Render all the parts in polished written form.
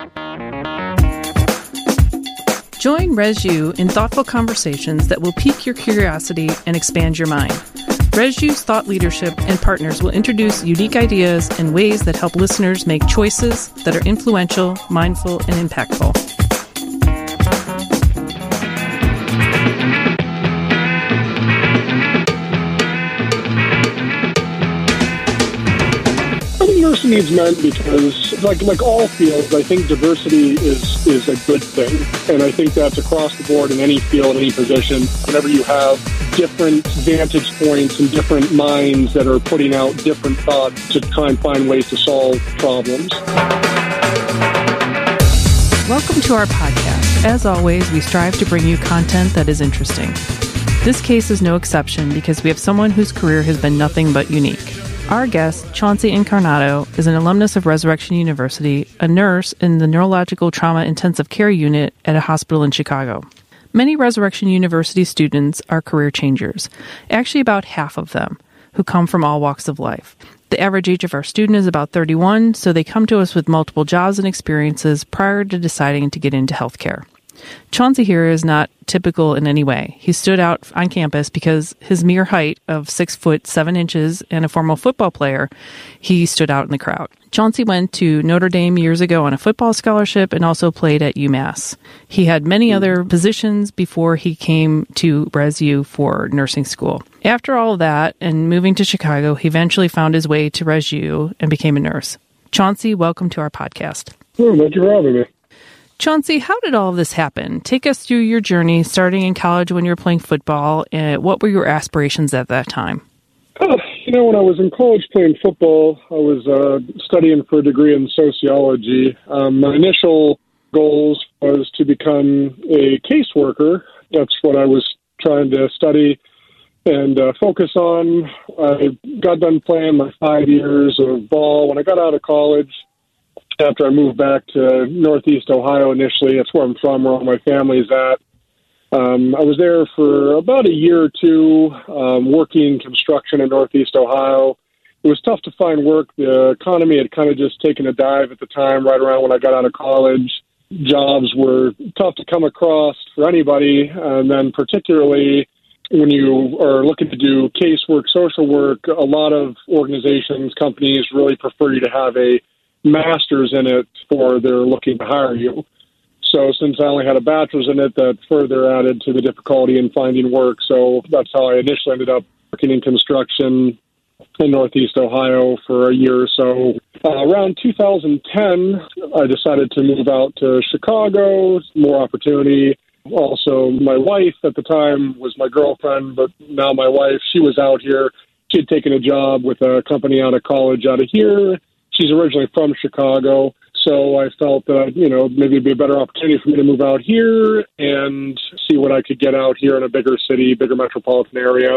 Join ResU in thoughtful conversations that will pique your curiosity and expand your mind. ResU's thought leadership and partners will introduce unique ideas and ways that help listeners make choices that are influential, mindful, and impactful. Diversity needs men because, like all fields, I think diversity is a good thing. And I think that's across the board in any field, any position. Whenever you have different vantage points and different minds that are putting out different thoughts to try and find ways to solve problems. Welcome to our podcast. As always, we strive to bring you content that is interesting. This case is no exception because we have someone whose career has been nothing but unique. Our guest, Chauncey Incarnato, is an alumnus of Resurrection University, a nurse in the Neurological Trauma Intensive Care Unit at a hospital in Chicago. Many Resurrection University students are career changers, actually about half of them, who come from all walks of life. The average age of our student is about 31, so they come to us with multiple jobs and experiences prior to deciding to get into healthcare. Chauncey here is not typical in any way. He stood out on campus because his mere height of 6 foot 7 inches and a former football player, he stood out in the crowd. Chauncey went to Notre Dame years ago on a football scholarship and also played at UMass. He had many other positions before he came to ResU for nursing school. After all of that and moving to Chicago, he eventually found his way to ResU and became a nurse. Chauncey, welcome to our podcast. Oh, thank you for having me. Chauncey, how did all of this happen? Take us through your journey, starting in college when you were playing football. What were your aspirations at that time? When I was in college playing football, I was studying for a degree in sociology. My initial goals was to become a caseworker. That's what I was trying to study and focus on. I got done playing my 5 years of ball. When I got out of college, after I moved back to Northeast Ohio initially, that's where I'm from, where all my family's at. I was there for about a year or two, working construction in Northeast Ohio. It was tough to find work. The economy had kind of just taken a dive at the time, right around when I got out of college. Jobs were tough to come across for anybody, and then particularly when you are looking to do casework, social work, a lot of organizations, companies really prefer you to have a master's in it before they're looking to hire you. So since I only had a bachelor's in it, that further added to the difficulty in finding work. So that's how I initially ended up working in construction in Northeast Ohio for a year or so. Around 2010, I decided to move out to Chicago, more opportunity. Also, my wife at the time was my girlfriend, but now my wife, she was out here. She had taken a job with a company out of college out of here. She's originally from Chicago, so I felt that, maybe it'd be a better opportunity for me to move out here and see what I could get out here in a bigger city, bigger metropolitan area.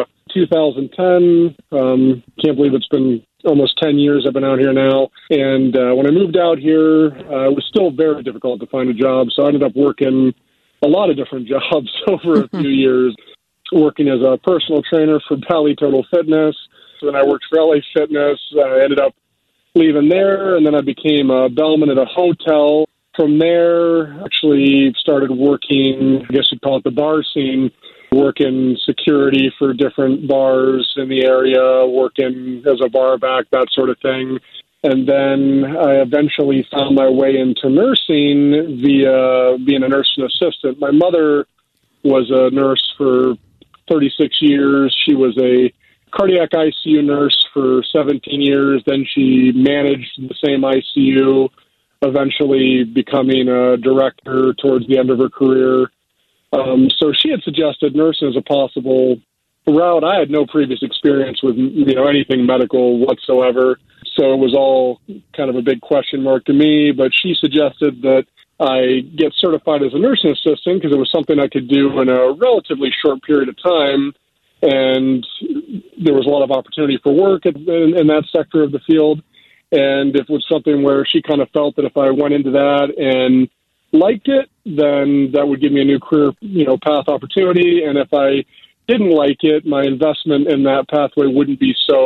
2010, can't believe it's been almost 10 years I've been out here now. And when I moved out here, it was still very difficult to find a job, so I ended up working a lot of different jobs over a few years, working as a personal trainer for Bally Total Fitness. Then I worked for LA Fitness. I ended up leaving there, and then I became a bellman at a hotel. From there, actually started working, I guess you'd call it the bar scene, working security for different bars in the area, working as a bar back, that sort of thing. And then I eventually found my way into nursing via being a nursing assistant. My mother was a nurse for 36 years. She was a cardiac ICU nurse for 17 years. Then she managed the same ICU, eventually becoming a director towards the end of her career. So she had suggested nursing as a possible route. I had no previous experience with, anything medical whatsoever. So it was all kind of a big question mark to me. But she suggested that I get certified as a nursing assistant because it was something I could do in a relatively short period of time. And there was a lot of opportunity for work in that sector of the field. And it was something where she kind of felt that if I went into that and liked it, then that would give me a new career, path opportunity. And if I didn't like it, my investment in that pathway wouldn't be so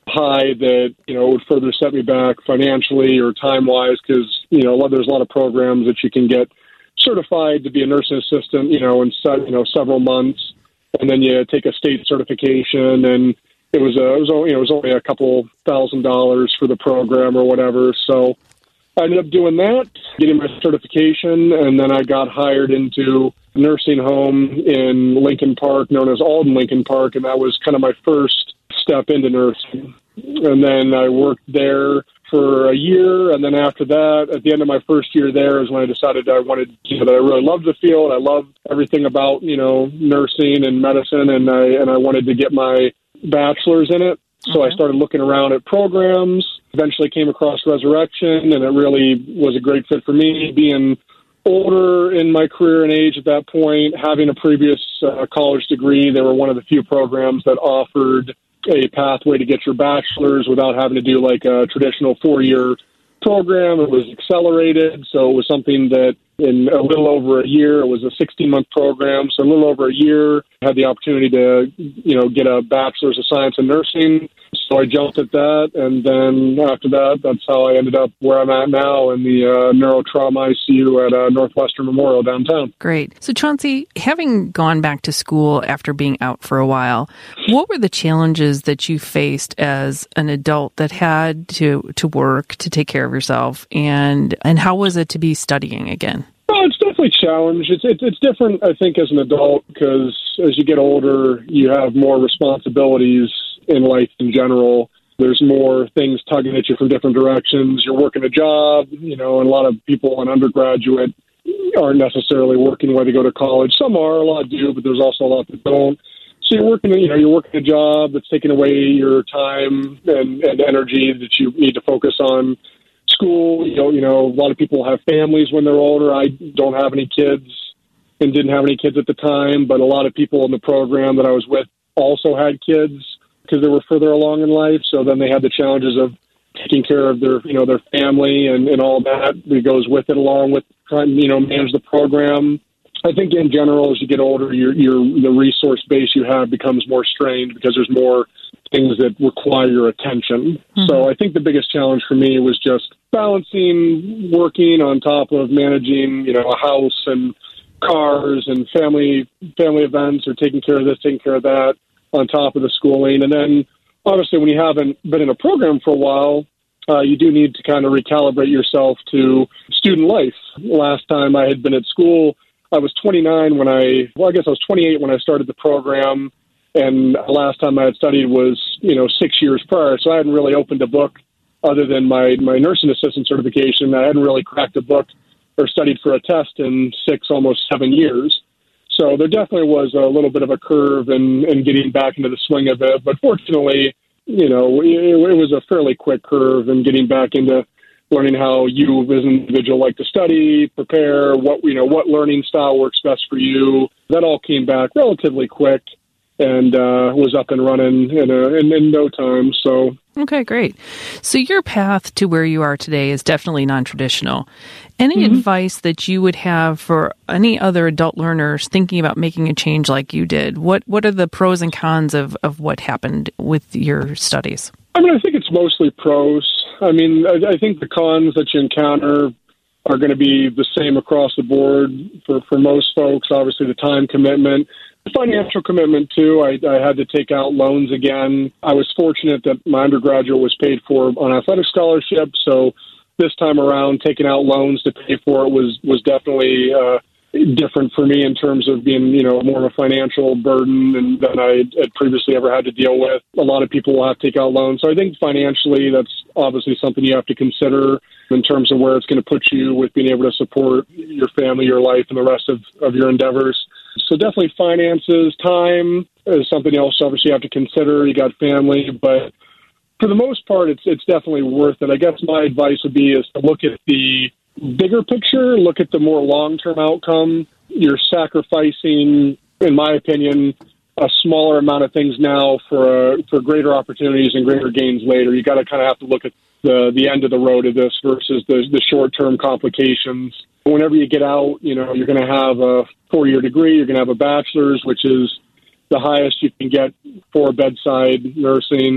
high that, would further set me back financially or time-wise because, there's a lot of programs that you can get certified to be a nursing assistant, in several months, and then you take a state certification, and it was only a couple $1,000s for the program or whatever. So I ended up doing that, getting my certification, and then I got hired into a nursing home in Lincoln Park, known as Alden Lincoln Park, and that was kind of my first step into nursing. And then I worked there for a year, and then after that, at the end of my first year there is when I decided I wanted, that I really loved the field. I loved everything about, nursing and medicine, and I wanted to get my bachelor's in it. So I started looking around at programs, eventually came across Resurrection, and it really was a great fit for me, being older in my career and age at that point, having a previous college degree. They were one of the few programs that offered a pathway to get your bachelor's without having to do like a traditional 4-year program. It was accelerated, so it was something that in a little over a year, it was a 16-month program, so a little over a year, I had the opportunity to, get a bachelor's of science in nursing. So I jumped at that, and then after that, that's how I ended up where I'm at now in the neurotrauma ICU at Northwestern Memorial downtown. Great. So Chauncey, having gone back to school after being out for a while, what were the challenges that you faced as an adult that had to work, to take care of yourself, and how was it to be studying again? Well, it's definitely a challenge. It's different, I think, as an adult because as you get older, you have more responsibilities in life in general. There's more things tugging at you from different directions. You're working a job, and a lot of people in undergraduate aren't necessarily working while they go to college. Some are, a lot do, but there's also a lot that don't. So you're working a job that's taking away your time and energy that you need to focus on school. A lot of people have families when they're older. I don't have any kids and didn't have any kids at the time, but a lot of people in the program that I was with also had kids because they were further along in life. So then they had the challenges of taking care of their family and all that goes with it, along with trying to, manage the program. I think in general, as you get older, the resource base you have becomes more strained because there's more things that require your attention. Mm-hmm. So I think the biggest challenge for me was just balancing working on top of managing, a house and cars and family events, or taking care of this, taking care of that on top of the schooling. And then obviously when you haven't been in a program for a while, you do need to kind of recalibrate yourself to student life. Last time I had been at school, I was 29 I was 28 when I started the program. And last time I had studied was, 6 years prior. So I hadn't really opened a book other than my nursing assistant certification. I hadn't really cracked a book or studied for a test in 6, almost 7 years. So there definitely was a little bit of a curve in getting back into the swing of it. But fortunately, it was a fairly quick curve in getting back into learning how you as an individual like to study, prepare, what learning style works best for you. That all came back relatively quick and was up and running in no time. So. Okay, great. So your path to where you are today is definitely non-traditional. Any advice that you would have for any other adult learners thinking about making a change like you did? What are the pros and cons of what happened with your studies? I think it's mostly pros. I think the cons that you encounter are going to be the same across the board for most folks. Obviously, the time commitment. Financial commitment, too. I had to take out loans again. I was fortunate that my undergraduate was paid for on athletic scholarship, so this time around, taking out loans to pay for it was definitely different for me in terms of being, more of a financial burden than I had previously ever had to deal with. A lot of people will have to take out loans. So I think financially, that's obviously something you have to consider in terms of where it's going to put you with being able to support your family, your life, and the rest of your endeavors. So definitely finances. Time is something else obviously you have to consider. You got family, but for the most part, it's definitely worth it. I guess my advice would be is to look at the bigger picture, look at the more long-term outcome. You're sacrificing, in my opinion, a smaller amount of things now for greater opportunities and greater gains later. You got to kind of have to look at the end of the road of this versus the short-term complications. Whenever you get out, you're going to have a 4-year degree. You're going to have a bachelor's, which is the highest you can get for bedside nursing.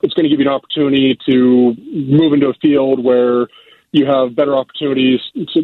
it's going to give you an opportunity to move into a field where you have better opportunities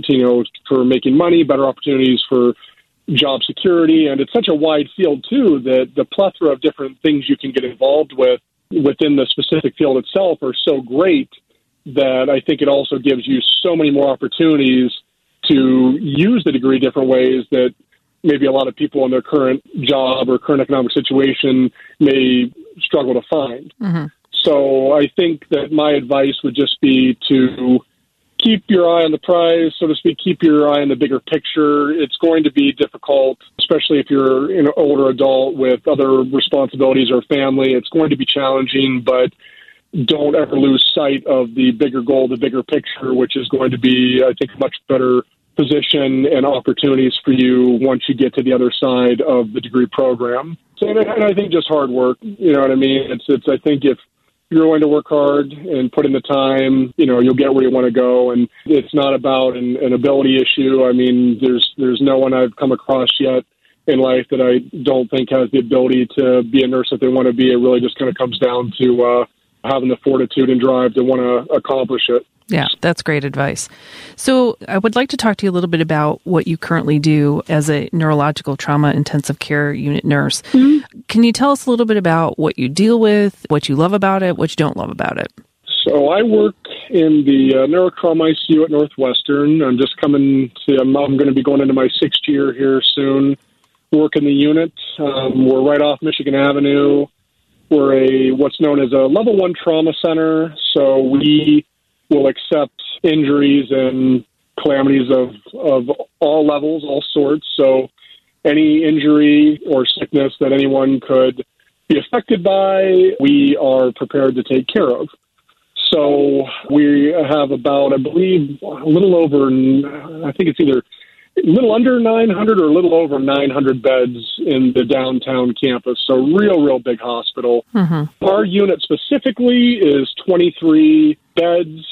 for making money, better opportunities for job security. And it's such a wide field, too, that the plethora of different things you can get involved with within the specific field itself are so great that I think it also gives you so many more opportunities to use the degree different ways that maybe a lot of people in their current job or current economic situation may struggle to find. Mm-hmm. So I think that my advice would just be to keep your eye on the prize, so to speak, keep your eye on the bigger picture. It's going to be difficult, especially if you're an older adult with other responsibilities or family. It's going to be challenging, but don't ever lose sight of the bigger goal, the bigger picture, which is going to be, I think, much better position and opportunities for you once you get to the other side of the degree program. So, and I think just hard work, you know what I mean? It's I think if you're going to work hard and put in the time, you'll get where you want to go. And it's not about an ability issue. I mean, there's no one I've come across yet in life that I don't think has the ability to be a nurse that they want to be. It really just kind of comes down to having the fortitude and drive to want to accomplish it. Yeah, that's great advice. So I would like to talk to you a little bit about what you currently do as a neurological trauma intensive care unit nurse. Mm-hmm. Can you tell us a little bit about what you deal with, what you love about it, what you don't love about it? So I work in the neurotrauma ICU at Northwestern. I'm going to be going into my 6th year here soon, working the unit. We're right off Michigan Avenue. We're what's known as a level 1 trauma center. So we will accept injuries and calamities of all levels, all sorts. So any injury or sickness that anyone could be affected by, we are prepared to take care of. So we have about, I believe, a little over, I think it's either a little under 900 or a little over 900 beds in the downtown campus. So real big hospital. Mm-hmm. Our unit specifically is 23 beds.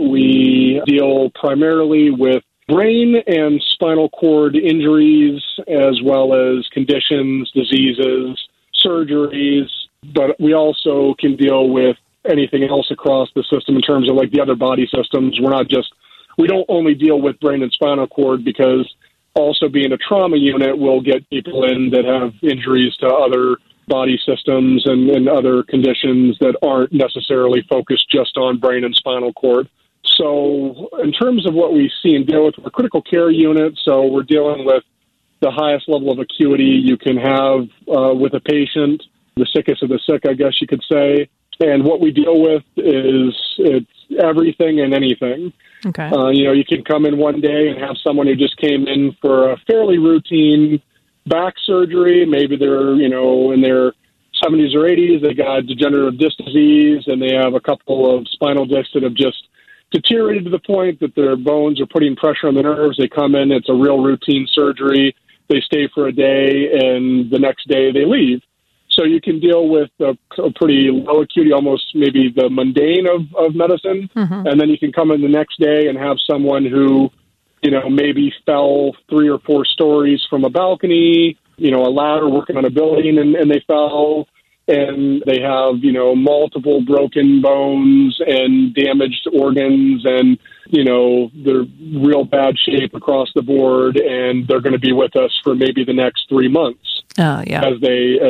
We deal primarily with brain and spinal cord injuries, as well as conditions, diseases, surgeries. But we also can deal with anything else across the system in terms of like the other body systems. We don't only deal with brain and spinal cord, because also being a trauma unit, we'll get people in that have injuries to other body systems and other conditions that aren't necessarily focused just on brain and spinal cord. So in terms of what we see and deal with, we're a critical care unit, so we're dealing with the highest level of acuity you can have with a patient, the sickest of the sick, I guess you could say. And what we deal with it's everything and anything. Okay. You can come in one day and have someone who just came in for a fairly routine back surgery. Maybe they're, in their 70s or 80s. They got degenerative disc disease, and they have a couple of spinal discs that have just deteriorated to the point that their bones are putting pressure on the nerves. They come in, it's a real routine surgery. They stay for a day, and the next day they leave. So you can deal with a pretty low acuity, almost maybe the mundane of medicine. Mm-hmm. And then you can come in the next day and have someone who, maybe fell 3 or 4 stories from a balcony, a ladder working on a building, and they fell, and they have, multiple broken bones and damaged organs, and, they're real bad shape across the board, and they're going to be with us for maybe the next 3 months. Yeah. As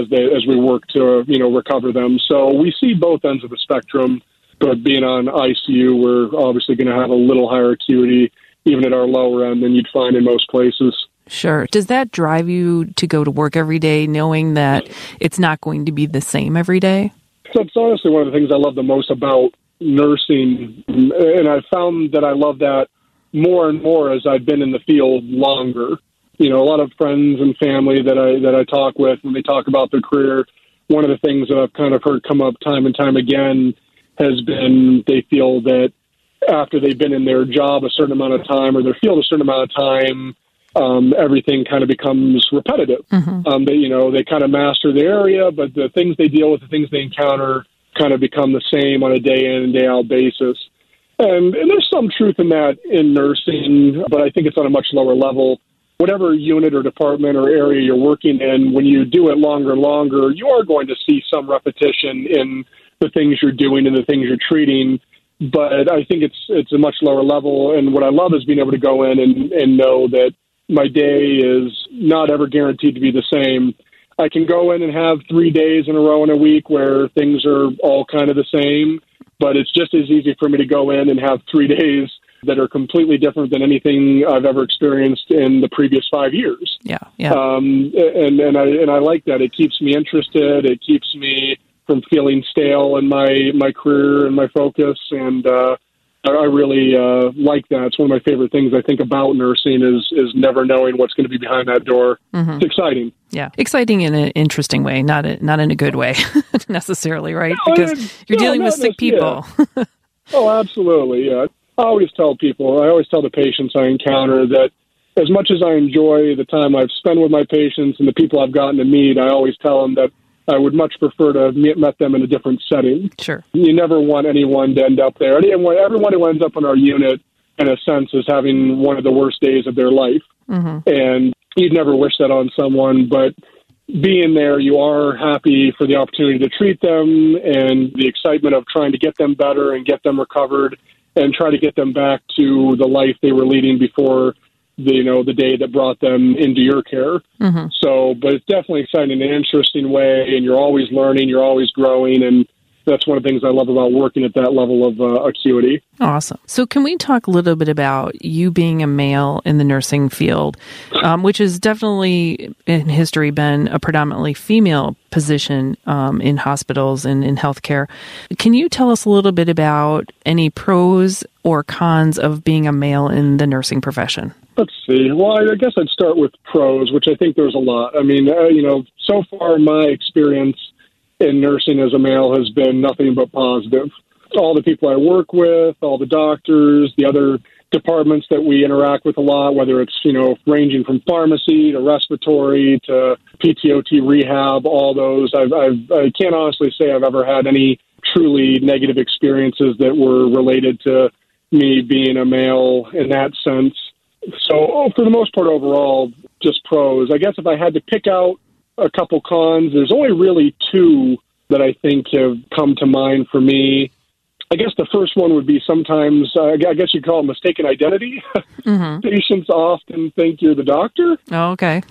we work to recover them. So we see both ends of the spectrum, but being on ICU, we're obviously going to have a little higher acuity, even at our lower end, than you'd find in most places. Sure. Does that drive you to go to work every day, knowing that it's not going to be the same every day? So it's honestly one of the things I love the most about nursing, and I've found that I love that more and more as I've been in the field longer. A lot of friends and family that I talk with, when they talk about their career, one of the things that I've kind of heard come up time and time again has been they feel that after they've been in their job a certain amount of time or their field a certain amount of time, everything kind of becomes repetitive. Mm-hmm. They kind of master the area, but the things they deal with, the things they encounter kind of become the same on a day in and day out basis. And there's some truth in that in nursing, but I think it's on a much lower level. Whatever unit or department or area you're working in, when you do it longer and longer, you are going to see some repetition in the things you're doing and the things you're treating. But I think it's a much lower level. And what I love is being able to go in and know that my day is not ever guaranteed to be the same. I can go in and have 3 days in a row in a week where things are all kind of the same, but it's just as easy for me to go in and have 3 days that are completely different than anything I've ever experienced in the previous 5 years. Yeah. And I like that. It keeps me interested. It keeps me from feeling stale in my career and my focus. And I really like that. It's one of my favorite things I think about nursing is never knowing what's going to be behind that door. Mm-hmm. It's exciting. Yeah, exciting in an interesting way, not in a good way necessarily, right? No, because you're dealing with sick people. Yeah. Oh, absolutely. Yeah. I always tell the patients I encounter that as much as I enjoy the time I've spent with my patients and the people I've gotten to meet, I always tell them that I would much prefer to have met them in a different setting. Sure. You never want anyone to end up there. Everyone who ends up in our unit, in a sense, is having one of the worst days of their life. Mm-hmm. And you'd never wish that on someone, but being there, you are happy for the opportunity to treat them and the excitement of trying to get them better and get them recovered and try to get them back to the life they were leading before the day that brought them into your care. Mm-hmm. So, but it's definitely exciting in an interesting way, and you're always learning, you're always growing, and that's one of the things I love about working at that level of acuity. Awesome. So can we talk a little bit about you being a male in the nursing field, which has definitely in history been a predominantly female position in hospitals and in healthcare. Can you tell us a little bit about any pros or cons of being a male in the nursing profession? Let's see. Well, I guess I'd start with pros, which I think there's a lot. I mean, so far my experience in nursing as a male has been nothing but positive. All the people I work with, all the doctors, the other departments that we interact with a lot, whether it's, ranging from pharmacy to respiratory to PTOT rehab, all those, I can't honestly say I've ever had any truly negative experiences that were related to me being a male in that sense. So for the most part, overall, just pros. I guess if I had to pick out a couple cons, there's only really two that I think have come to mind for me. I guess the first one would be sometimes, I guess you'd call it mistaken identity. Mm-hmm. Patients often think you're the doctor. Oh, okay.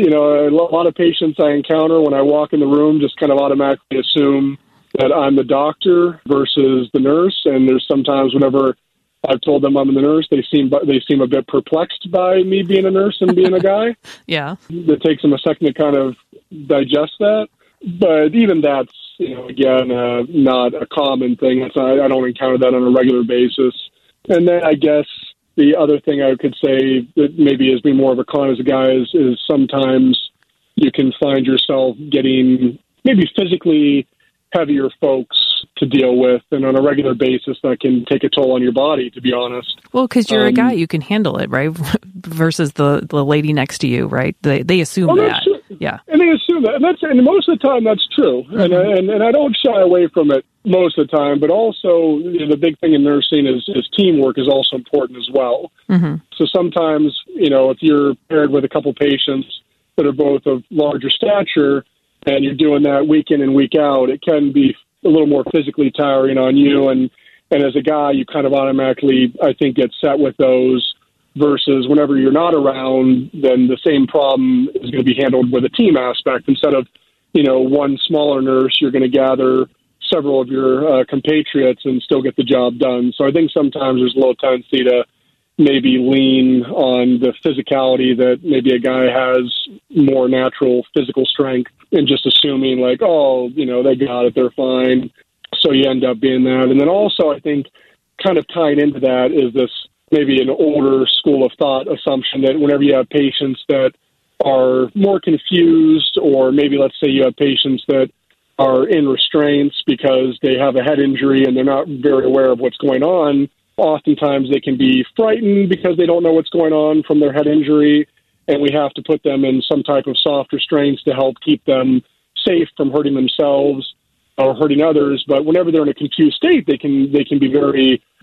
A lot of patients I encounter when I walk in the room just kind of automatically assume that I'm the doctor versus the nurse. And there's sometimes whenever I've told them I'm the nurse, they seem a bit perplexed by me being a nurse and being a guy. Yeah. It takes them a second to kind of digest that. But even that's, again, not a common thing. I don't encounter that on a regular basis. And then I guess the other thing I could say that maybe has been more of a con as a guy is sometimes you can find yourself getting maybe physically heavier folks to deal with, and on a regular basis that can take a toll on your body, to be honest. Well, because you're a guy, you can handle it, right? Versus the lady next to you, right? They assume that. Yeah. And they assume that. And most of the time that's true. Mm-hmm. And I don't shy away from it most of the time, but also the big thing in nursing is teamwork is also important as well. Mm-hmm. So sometimes, if you're paired with a couple patients that are both of larger stature and you're doing that week in and week out, it can be a little more physically tiring on you. And as a guy, you kind of automatically, I think, get set with those versus whenever you're not around, then the same problem is going to be handled with a team aspect. Instead of, one smaller nurse, you're going to gather several of your compatriots and still get the job done. So I think sometimes there's a little tendency to maybe lean on the physicality that maybe a guy has more natural physical strength and just assuming like, oh, they got it, they're fine. So you end up being that. And then also I think kind of tying into that is this maybe an older school of thought assumption that whenever you have patients that are more confused, or maybe let's say you have patients that are in restraints because they have a head injury and they're not very aware of what's going on, oftentimes they can be frightened because they don't know what's going on from their head injury, and we have to put them in some type of soft restraints to help keep them safe from hurting themselves or hurting others. But whenever they're in a confused state, they can be very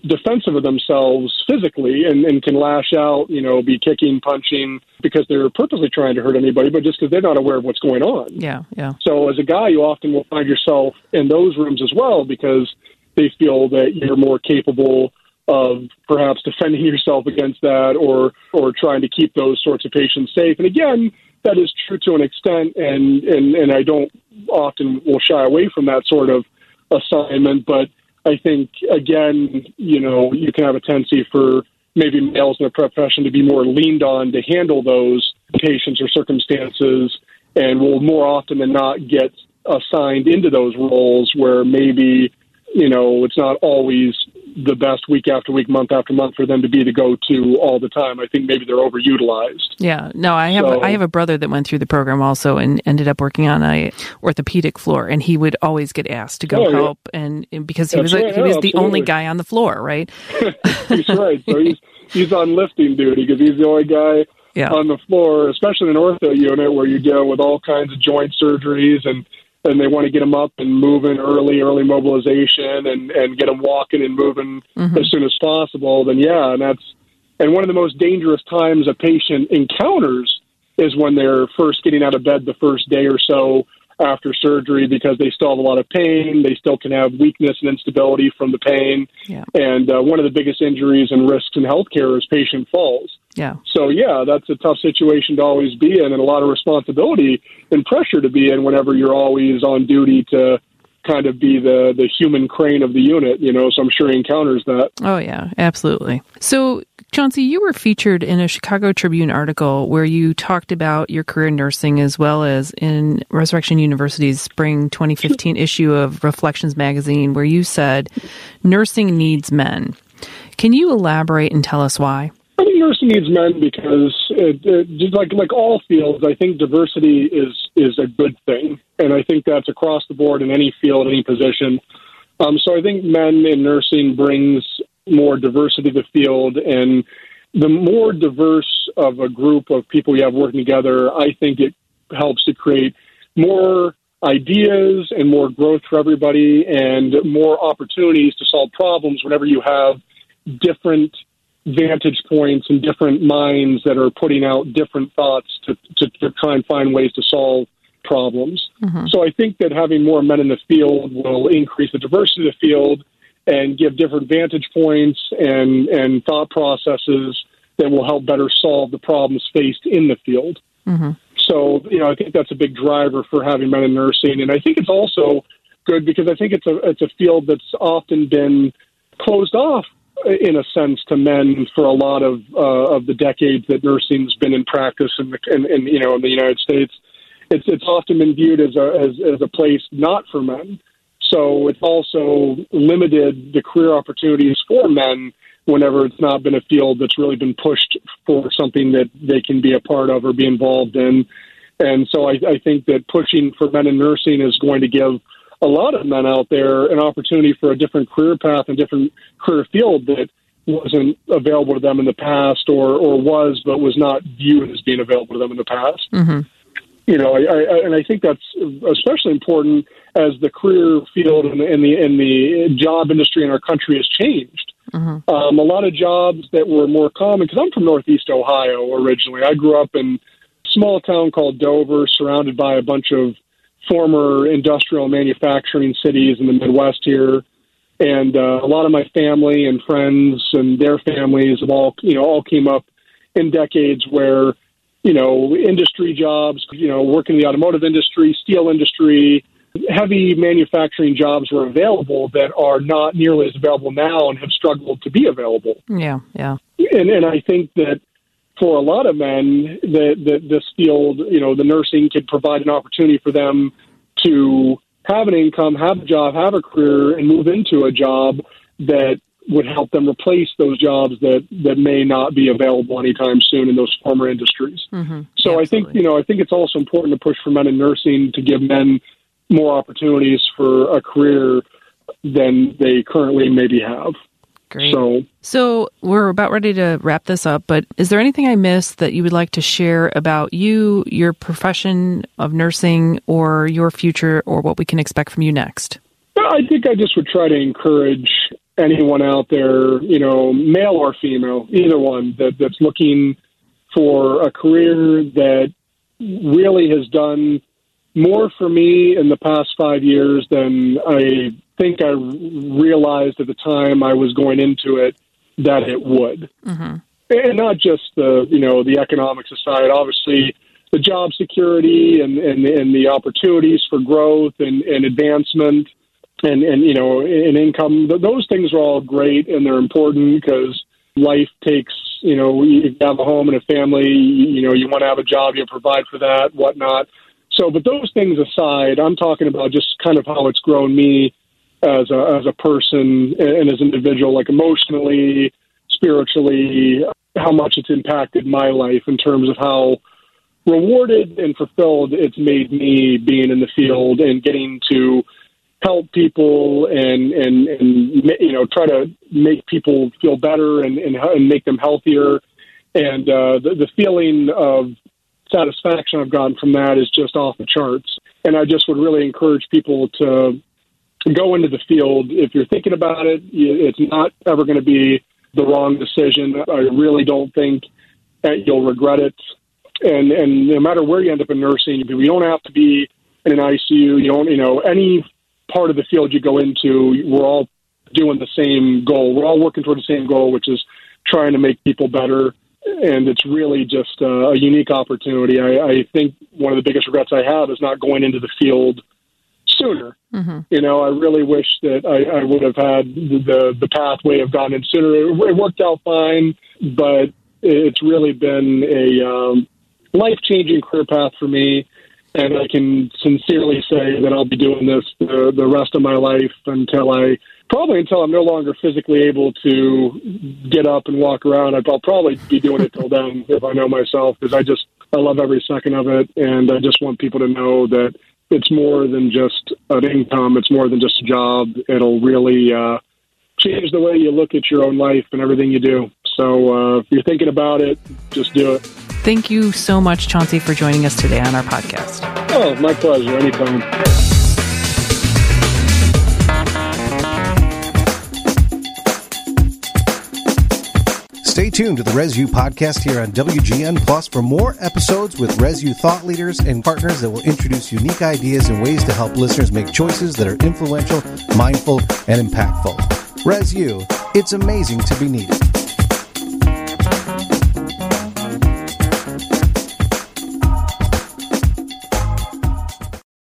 defensive of themselves physically and can lash out, be kicking, punching, because they're purposely trying to hurt anybody, but just because they're not aware of what's going on. Yeah. So as a guy, you often will find yourself in those rooms as well because they feel that you're more capable of perhaps defending yourself against that or trying to keep those sorts of patients safe. And again, that is true to an extent, and I don't often will shy away from that sort of assignment, but I think, again, you can have a tendency for maybe males in the profession to be more leaned on to handle those patients or circumstances and will more often than not get assigned into those roles where maybe, it's not always the best week after week, month after month for them to be the go-to all the time. I think maybe they're overutilized. Yeah. No, I have a brother that went through the program also and ended up working on a orthopedic floor, and he would always get asked to go help, and because he was the only guy on the floor, right? He's right. So he's on lifting duty because he's the only guy on the floor, especially in an ortho unit where you deal with all kinds of joint surgeries and they want to get them up and moving early mobilization and get them walking and moving as soon as possible. Then and one of the most dangerous times a patient encounters is when they're first getting out of bed the first day or so after surgery, because they still have a lot of pain. They still can have weakness and instability from the pain. Yeah. And one of the biggest injuries and risks in healthcare is patient falls. Yeah. So, that's a tough situation to always be in, and a lot of responsibility and pressure to be in whenever you're always on duty to kind of be the human crane of the unit, so I'm sure he encounters that. Oh, yeah, absolutely. So, Chauncey, you were featured in a Chicago Tribune article where you talked about your career in nursing as well as in Resurrection University's spring 2015 issue of Reflections magazine, where you said, nursing needs men. Can you elaborate and tell us why? I think nursing needs men because, like all fields, I think diversity is a good thing. And I think that's across the board in any field, any position. So I think men in nursing brings more diversity to the field. And the more diverse of a group of people you have working together, I think it helps to create more ideas and more growth for everybody and more opportunities to solve problems whenever you have different vantage points and different minds that are putting out different thoughts to try and find ways to solve problems. Mm-hmm. So I think that having more men in the field will increase the diversity of the field and give different vantage points and thought processes that will help better solve the problems faced in the field. Mm-hmm. So, I think that's a big driver for having men in nursing. And I think it's also good because I think it's a field that's often been closed off in a sense to men for a lot of the decades that nursing's been in practice in the United States. It's often been viewed as a place not for men. So it's also limited the career opportunities for men whenever it's not been a field that's really been pushed for something that they can be a part of or be involved in. And so I think that pushing for men in nursing is going to give a lot of men out there an opportunity for a different career path and different career field that wasn't available to them in the past or was, but was not viewed as being available to them in the past. Mm-hmm. I think that's especially important as the career field and the job industry in our country has changed. Mm-hmm. A lot of jobs that were more common, because I'm from Northeast Ohio originally. I grew up in a small town called Dover, surrounded by a bunch of former industrial manufacturing cities in the Midwest here. And a lot of my family and friends and their families have all came up in decades where, industry jobs, working in the automotive industry, steel industry, heavy manufacturing jobs were available that are not nearly as available now and have struggled to be available. Yeah. And I think that for a lot of men, that this field, the nursing could provide an opportunity for them to have an income, have a job, have a career, and move into a job that would help them replace those jobs that may not be available anytime soon in those former industries. Mm-hmm. So absolutely. I think it's also important to push for men in nursing to give men more opportunities for a career than they currently maybe have. Great. So we're about ready to wrap this up, but is there anything I missed that you would like to share about you, your profession of nursing, or your future, or what we can expect from you next? I think I just would try to encourage anyone out there, male or female, either one, that's looking for a career that really has done more for me in the past 5 years than I think I realized at the time I was going into it that it would. Mm-hmm. And not just the economics aside, obviously the job security and the opportunities for growth and advancement and income. Those things are all great and they're important because life takes, you have a home and a family, you want to have a job, you provide for that, whatnot. So, but those things aside, I'm talking about just kind of how it's grown me as a person and as an individual, like emotionally, spiritually, how much it's impacted my life in terms of how rewarded and fulfilled it's made me being in the field and getting to help people and try to make people feel better and make them healthier. And the feeling of satisfaction I've gotten from that is just off the charts. And I just would really encourage people to go into the field. If you're thinking about it, it's not ever going to be the wrong decision. I really don't think that you'll regret it. And no matter where you end up in nursing, you don't have to be in an ICU. You don't, any part of the field you go into, we're all doing the same goal. We're all working toward the same goal, which is trying to make people better. And it's really just a unique opportunity. I think one of the biggest regrets I have is not going into the field sooner. Mm-hmm. I really wish that I would have had the pathway of gone in sooner. It worked out fine, but it's really been a life-changing career path for me. And I can sincerely say that I'll be doing this the rest of my life until I'm no longer physically able to get up and walk around. I'll probably be doing it till then if I know myself, because I love every second of it. And I just want people to know that it's more than just an income. It's more than just a job. It'll really change the way you look at your own life and everything you do. So if you're thinking about it, just do it. Thank you so much, Chauncey, for joining us today on our podcast. Oh, my pleasure. Anytime. Stay tuned to the ResU podcast here on WGN Plus for more episodes with ResU thought leaders and partners that will introduce unique ideas and ways to help listeners make choices that are influential, mindful, and impactful. ResU, it's amazing to be needed.